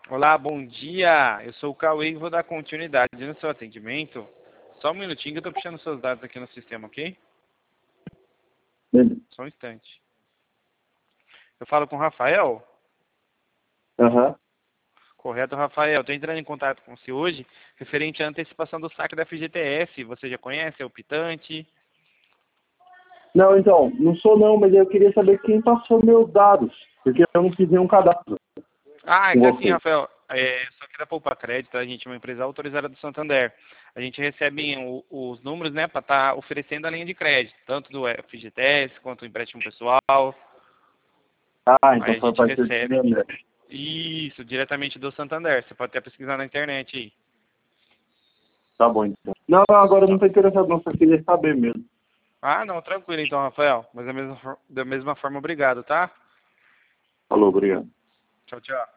Olá, bom dia. Eu sou o Cauê e vou dar continuidade no seu atendimento. Só um minutinho que eu estou puxando seus dados aqui no sistema, ok? Beleza. Só um instante. Eu falo com o Rafael? Aham. Correto, Rafael. Estou entrando em contato com você hoje referente à antecipação do saque da FGTS. Você já conhece? É o Pitante? Não, então, não sou não, mas eu queria saber quem passou meus dados, porque eu não fiz nenhum cadastro Ah, é com que assim, vocês. Rafael, só aqui da Poupa Crédito, a gente é uma empresa autorizada do Santander. A gente recebe os números, né, para estar oferecendo a linha de crédito, tanto do FGTS quanto do empréstimo pessoal. Ah, Aí então a foi a gente partir do recebe André. isso diretamente do Santander. Você pode até pesquisar na internet aí. Tá bom, então. Não, agora eu não Tá. tô interessado não, só queria saber mesmo. Ah, não, tranquilo então, Rafael. Mas da mesma forma, obrigado, tá? Falou, obrigado. Tchau, tchau.